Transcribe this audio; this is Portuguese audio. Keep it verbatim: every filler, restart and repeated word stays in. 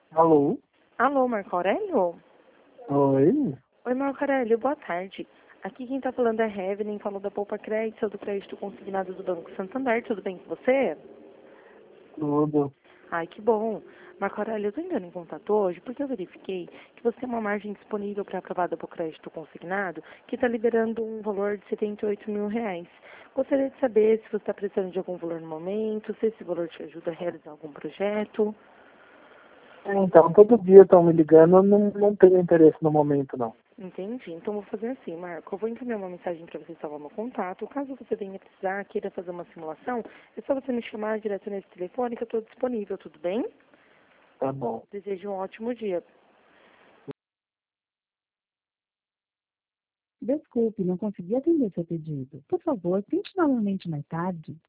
Alô? Alô, Marco Aurélio? Oi? Oi, Marco Aurélio, boa tarde. Aqui quem tá falando é Heaven, falou da Poupa Crédito, do crédito consignado do Banco Santander. Tudo bem com você? Tudo. Ai, que bom. Marco Aurélio, eu tô entrando em contato hoje porque eu verifiquei que você tem uma margem disponível para aprovada por crédito consignado que está liberando um valor de setenta e oito mil reais. Gostaria de saber se você está precisando de algum valor no momento, se esse valor te ajuda a realizar algum projeto. Então, todo dia estão me ligando, eu não, não tenho interesse no momento, não. Entendi. Então vou fazer assim, Marco. Eu vou encaminhar uma mensagem para você salvar meu contato. Caso você venha precisar, queira fazer uma simulação, é só você me chamar direto nesse telefone que eu estou disponível, tudo bem? Tá bom. Desejo um ótimo dia. Desculpe, não consegui atender seu pedido. Por favor, tente novamente mais tarde.